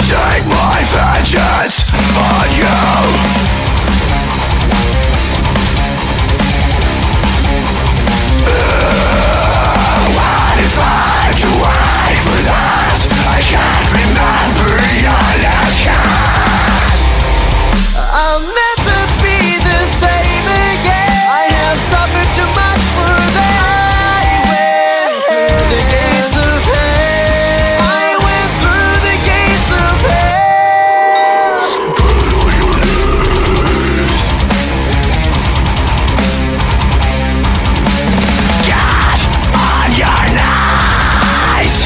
take my vengeance on you. What if I had to wait for that? I can't remember your last cut. I'll never be the same again. I have suffered too much for that. I went through the gates of hell. I went through the gates of hell. Get on your knees. Get on your knees.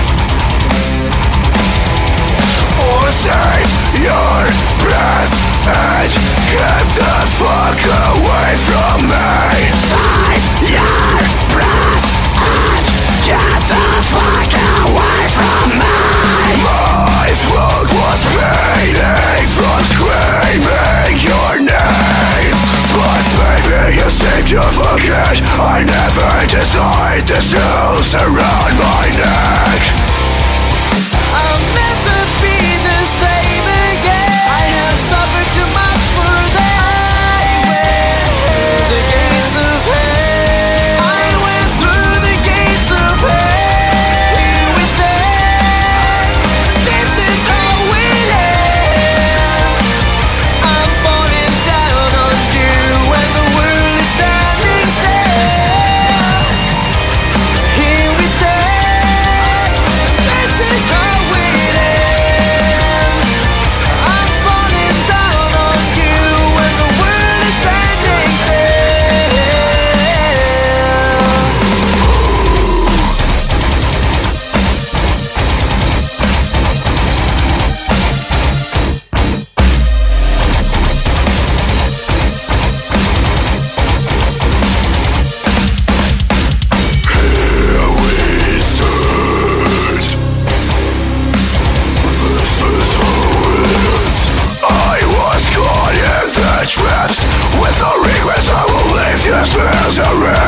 Or save your breath and get the fuck away from me. Save your breath and get the fuck away from me. My throat was bleeding from screaming your name, but baby, you seem to forget I never designed the noose around my neck. I'll never be the same again. I have suffered too much for that. I went through the gates of hell. I went through the gates of hell. Here we stand. This is how it ends. I'm falling down on you when the world is standing still. Here we stand. This is how it ends. I'm falling down on you when the world is standing still. Here we stood. This is how it ends. I was caught in the traps. With no regrets I will leave these fears around.